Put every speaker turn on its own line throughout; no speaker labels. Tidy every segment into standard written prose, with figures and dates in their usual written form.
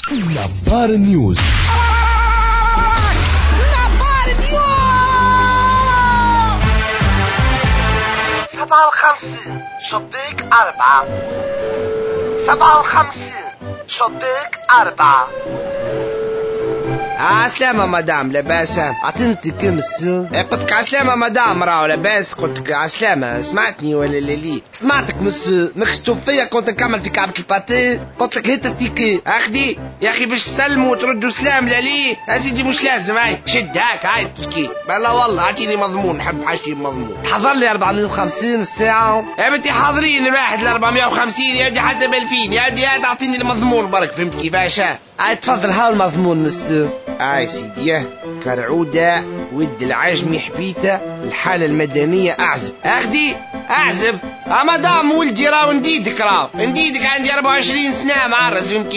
نظار نيوز.
نظار نيوز 57 شبيك 4 57 شبيك 4.
عسلامة مدام، لاباس؟ عطينتي كم السو؟ قلت لك عسلامة مدام، راهو لاباس؟ قلت لك عسلامة، سمعتني ولا لا؟ سمعتك مسو، ماكش تشوف فيا كنت نكمل في كعبة الباتي؟ قلت لك هيت التيكي اخدي يا اخي باش تسلموا وتردوا سلام للي يا سيدي، مش لازم. هاي شد هاك، هاي تشكي لا والله، عطيني مضمون، نحب حاجتي مضمون. تحضر لي 450 الساعة يا بنتي، حاضرين الواحد ل 450 يا ودي، حتى ب 2000 يا ودي، تعطيني المضمون برك، فهمت كيفاش؟ هاي تفضل، هاو المضمون مسو. هاي سيدي، كرعودة ود العجمي حبيته، الحالة المدنية أعزب اخدي أعزب. مدام ولدي راو نديدك، عندي 24 سنة معرس، فهمت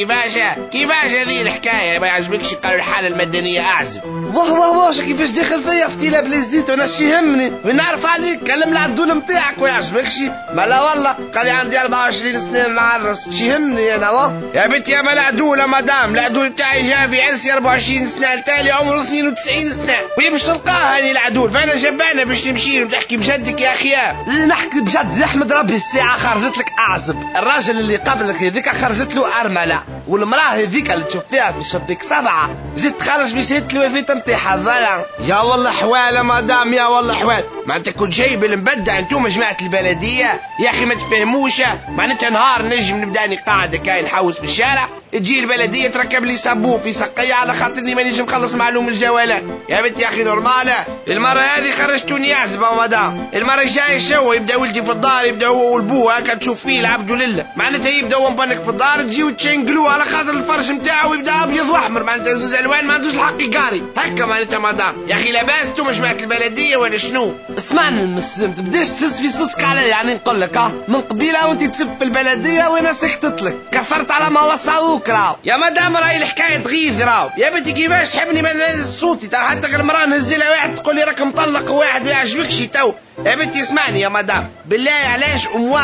كيفاش هذه الحكاية؟ ما يعجبكش؟ قالوا الحالة المدنية أعزب. واه كيفاش داخل فيا فتيلة بلزيت وانا شي يهمني ونعرف عليك، كلم العدول متاعك ويعجبكش؟ ما لا والله، قال لي عندي 24 سنة معرس، شي يهمني انا؟ واه يا بنتي يا العدول، مدام العدول بتاعي جا في عرسي 24 سنة، التالي عمره 92 سنة ويمشي تلقاه هذه العدول، فانا جبانة باش نمشي وتحكي بجدك يا اخيا. نحكي بجد، يحمد ربي الساعة خرجت لك أعزب. الراجل اللي قبلك هذيك خرجت له أرملة، والمراه هذيك اللي تشوف فيها في شبيك 7 زدت خرج بشهادة الوفاة نتاعها ظلام. يا والله حوال مدام، يا والله حوال. معناتها كنت جايب المبدع انتم جماعة البلدية يا اخي، ما تفهموش؟ معناتها نهار نجم نبداني قاعدة كاين نحوس في الشارع، تجي البلدية تركب لي صابون في سقية على خاطرني مانيش مخلص معلوم الجوالات. يا بنت يا اخي نورمالة، المرة هذه خرجتوني أعزبة مدام، المرة الجاية شو يبدا ولدي في الدار، يبدا هو والبوه هكا تشوف فيه العبد لله، معناتها يبدا ومبنك في الدار تجي وتشنقلوه على خاطر الفرش نتاعو يبدا ابيض واحمر، معناتها زوز الوان ما عندوش الحق يقاري هكا، معناتها مدام يا اخي لاباس انتم جماعة البلدية ولا شنو؟ اسمعني المسلم، تبداش تهز في صوتك علي، يعني نقول لك من قبيله وانت تسب في البلدية وانا سكتت لك، كثرت على ما وصاوك راو يا مدام، راهي الحكاية تغيظ راو. يا بنتي كيفاش تحبني ما نهز صوتي؟ ترى حتى المرأة نهزلها واحد تقول لي راك مطلق واحد ويعجبكش تو. يا بنتي اسمعني يا مدام بالله، علاش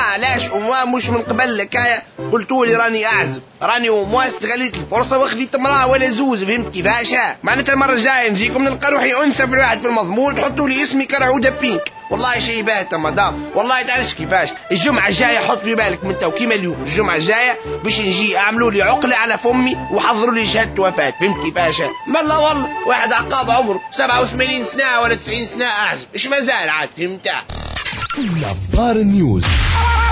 اموا مش من قبل لك قلتولي راني اعزب، راني اموا استغليت الفرصه واخذت امراه ولا زوز، فهمت كيفاش؟ معناتها المره الجايه نجيكم نلقى روحي انثى في الواحد في المضمون، تحطوا لي اسمي كرعوده بينك. والله شي باهت يا مدام، والله تعرفش كيفاش الجمعه الجايه حط في بالك من تو كيما اليوم، الجمعه الجايه باش نجي اعملوا لي عقله على فمي وحضروا لي شهاده وفاه، فهمت كيفاش؟ مالا والله واحد عقاب عمره 87 سنه ولا 90 سنه اعزب، ايش مازال عاد، فهمت؟
نظار نيوز.